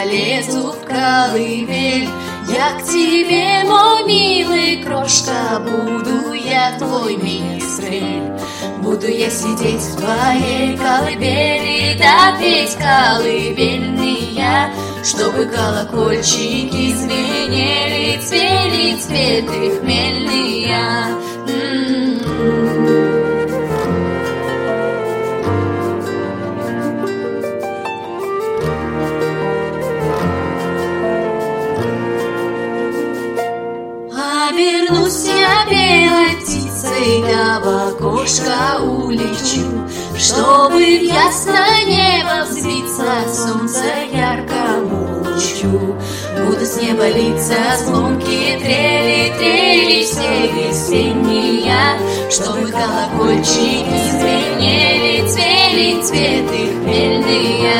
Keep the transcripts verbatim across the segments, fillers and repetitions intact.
залезу в колыбель. Я к тебе, мой милый крошка, буду я твой министрель. Буду я сидеть в твоей колыбели, да петь колыбельные, чтобы колокольчики звенели, цвели цветы хмельные. Обернусь я белой птицей, да в окошко улечу, чтобы в ясное небо взвиться солнце яркому лучу. Буду с неба литься звонкие трели, трели все весенние, чтобы колокольчики звенели, цвели цветы хмельные.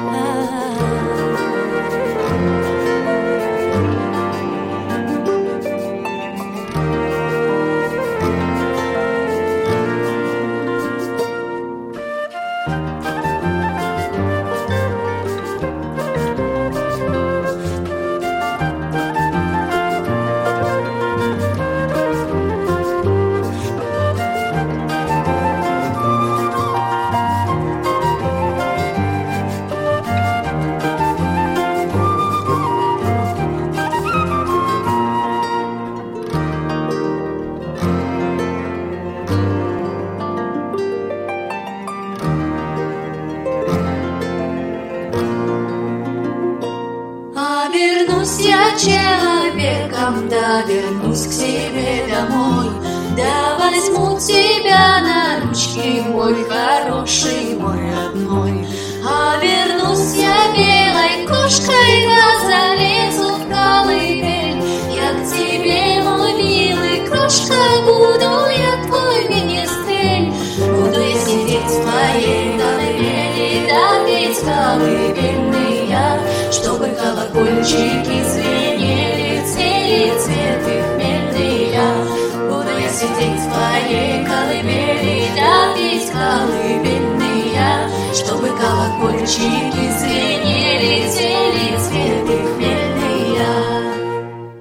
Вернусь я человеком, да вернусь к себе домой, да возьму тебя на ручки, мой хороший, мой родной. А вернусь я белой кошкой, да залезу в колыбель. Я к тебе, мой милый крошка, буду я твой министрель. Буду я сидеть в твоей колыбели, да петь колыбельные, чтобы колокольчики звенели, цвели цветы хмельные. Буду я сидеть в твоей колыбели, да петь колыбельные, чтобы колокольчики звенели, цвели